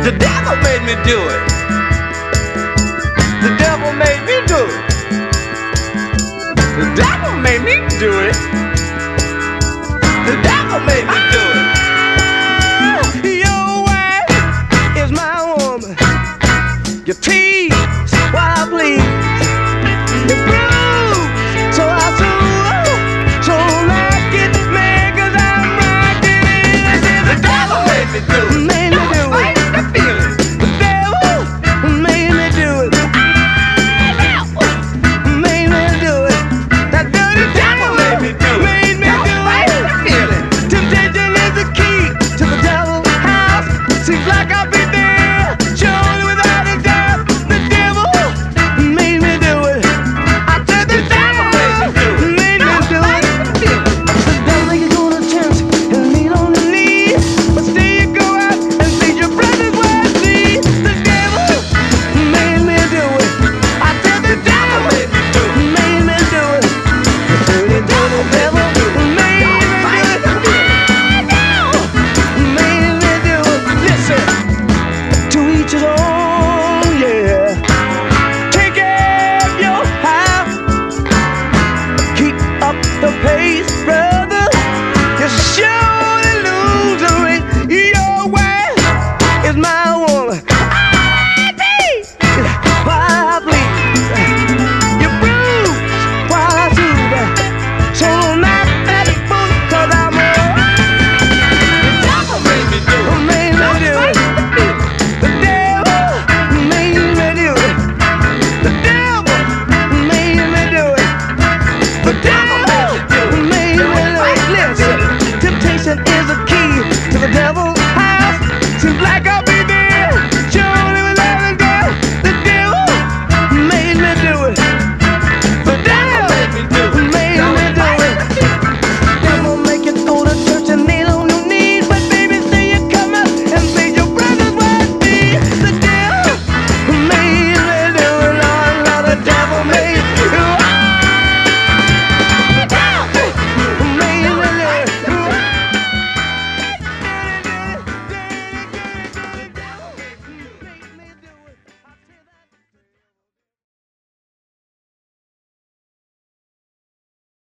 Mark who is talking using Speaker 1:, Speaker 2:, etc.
Speaker 1: The devil made me do it. The devil made me do it. The devil made me do it. The devil made me do it. Your wife is my woman. You tease while I please. You bruise, so I so like it, man, 'cause I'm rocking it. The devil made me do it. Made me do it. The feeling. The devil made me do it. Made me do it. That dirty devil made me do it. Made me do it. The feeling. Temptation is the key to the devil's house. Seems like I'll be there, surely without a doubt. The devil made me do it. I said the devil made me do it. The devil you gonna tempt and lean on the knees, but still you go out and feed your brothers what I see. The devil made me do it. I said the devil made me do it. Made me do it. The dirty devil made me do it. Made me do it. Listen, to each his own, yeah. Take care of your house. Keep up the pace, bro.